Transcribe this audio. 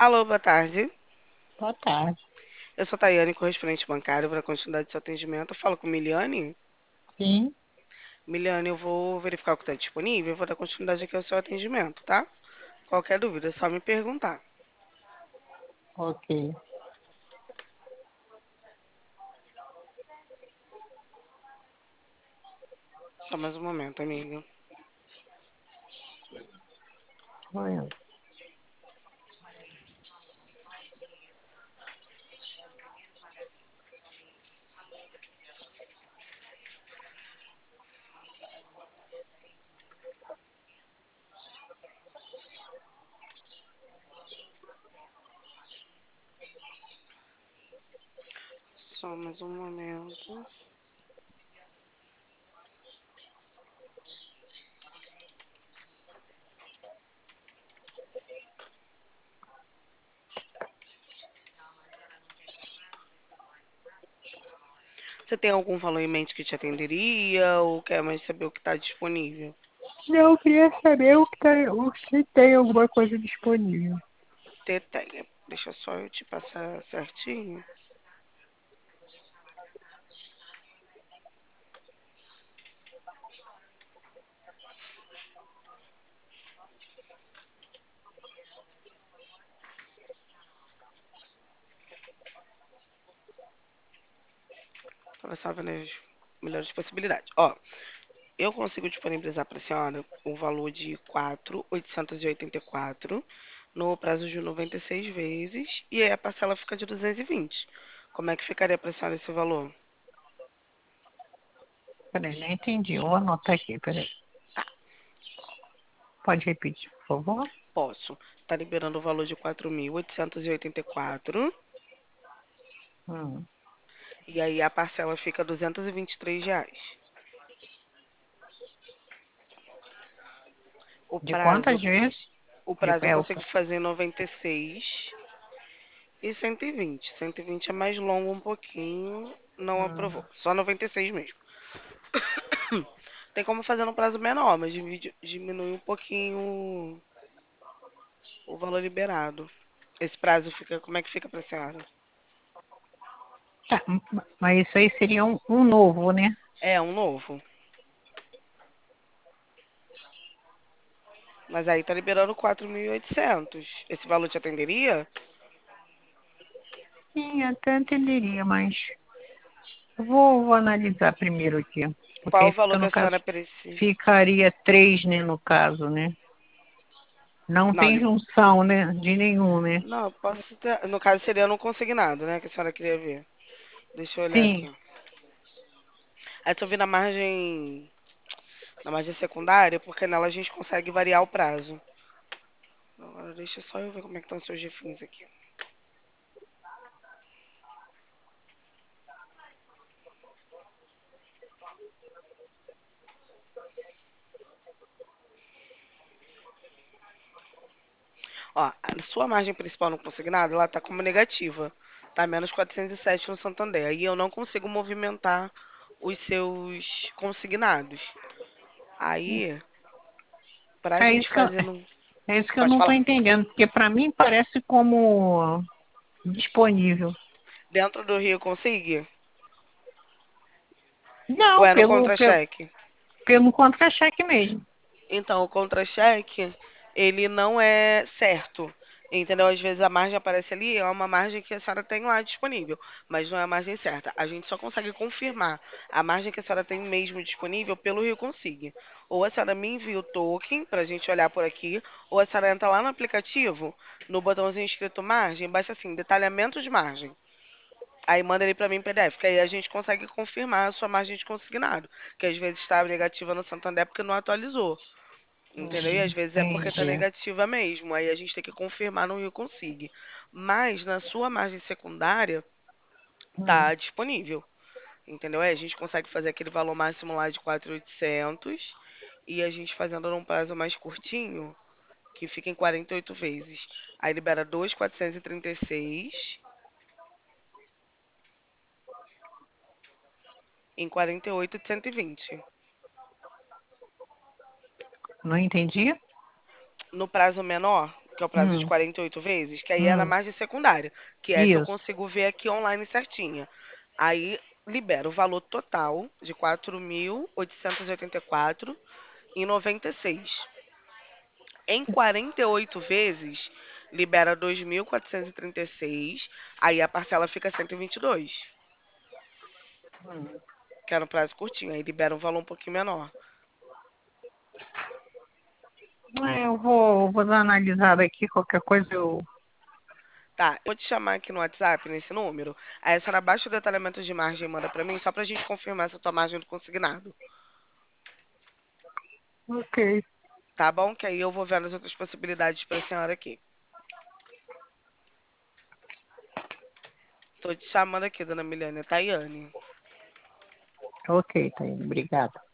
Alô, boa tarde. Boa tarde. Eu sou Tayane, correspondente bancário para a continuidade do seu atendimento. Eu falo com Miliane. Sim, Miliane, eu vou verificar o que está disponível e vou dar continuidade aqui ao seu atendimento, tá? Qualquer dúvida, é só me perguntar. ok. Só mais um momento, amiga. Olha, Só mais um momento. Você tem algum valor em mente que te atenderia ou quer mais saber o que está disponível? não, eu queria saber se tem alguma coisa disponível. Tem. Deixa só eu te passar certinho. Para passar as melhores possibilidades. Ó, eu consigo disponibilizar para a senhora o valor de 4.884 no prazo de 96 vezes e aí a parcela fica de 220. Como é que ficaria para a senhora esse valor? Peraí, não entendi. Vou anotar aqui, peraí. Tá, Pode repetir, por favor? posso. Está liberando o valor de 4.884 Hum. e aí a parcela fica R$ 223. O De prazo, quantas vezes? o De, prazo eu é, consigo fazer em 96 e 120. 120 é mais longo um pouquinho, não aprovou. hum. Só 96 mesmo. Tem como fazer no prazo menor, mas diminui um pouquinho o valor liberado. Esse prazo fica, como é que fica pra senhora? Tá, mas isso aí seria um novo, né? É um novo. Mas aí tá liberando 4.800. Esse valor te atenderia? Sim, até entenderia, mas vou analisar primeiro aqui. Porque Qual aí o valor fica que no a caso, senhora precisa? ficaria três, né, no caso, né? Não Não, tem junção, né, de nenhum, né? não, eu posso ter. No caso seria no consignado, né? Que a senhora queria ver. Deixa eu olhar Sim. aqui. Aí se eu vir na margem secundária, porque nela a gente consegue variar o prazo. Agora deixa só eu ver como é que estão os seus refins aqui. Ó, a sua margem principal no consignado, ela tá como negativa. Tá menos 407 no Santander. Aí eu não consigo movimentar os seus consignados. Aí, pra É gente isso que eu, fazer no. é isso que eu Pode não estou falar. entendendo, porque para mim parece como disponível. Dentro do Rio consigue? Ou Não, é no pelo, contra-cheque? pelo contra-cheque mesmo. Então, o contra-cheque, ele não é certo. Entendeu? Às vezes a margem aparece ali, é uma margem que a senhora tem lá disponível, mas não é a margem certa. A gente só consegue confirmar a margem que a senhora tem mesmo disponível pelo Rio Consigne. Ou a senhora me envia o token para a gente olhar por aqui, ou a senhora entra lá no aplicativo, no botãozinho escrito margem, baixa assim, detalhamento de margem. Aí manda ele para mim em PDF, que aí a gente consegue confirmar a sua margem de consignado, que às vezes está negativa no Santander porque não atualizou. Entendeu? E às vezes é porque tá Entendi. negativa mesmo. Aí a gente tem que confirmar no Rio Consigne. Mas na sua margem secundária Hum. tá disponível. Entendeu? Aí a gente consegue fazer aquele valor máximo lá de 4.800 e a gente fazendo num prazo mais curtinho, que fica em 48 vezes. Aí libera 2.436 em 48 de 120. Não entendi? No prazo menor, que é o prazo de Hum, 48 vezes, que aí é na hum, margem secundária, que essa eu isso. consigo ver aqui online certinha. Aí libera o valor total de 4.884,96. Em 48 vezes, libera 2.436, aí a parcela fica 122, Hum. que é no prazo curtinho, aí libera um valor um pouquinho menor. Eu vou dar uma analisada aqui, qualquer coisa eu. Tá, vou te chamar aqui no WhatsApp, nesse número. Aí a senhora baixa o detalhamento de margem e manda pra mim, só pra gente confirmar se a tua margem do consignado. Ok, Tá bom? Que aí eu vou vendo as outras possibilidades pra senhora aqui. Tô te chamando aqui, dona Milene, Tayane. ok, tá indo. Obrigada.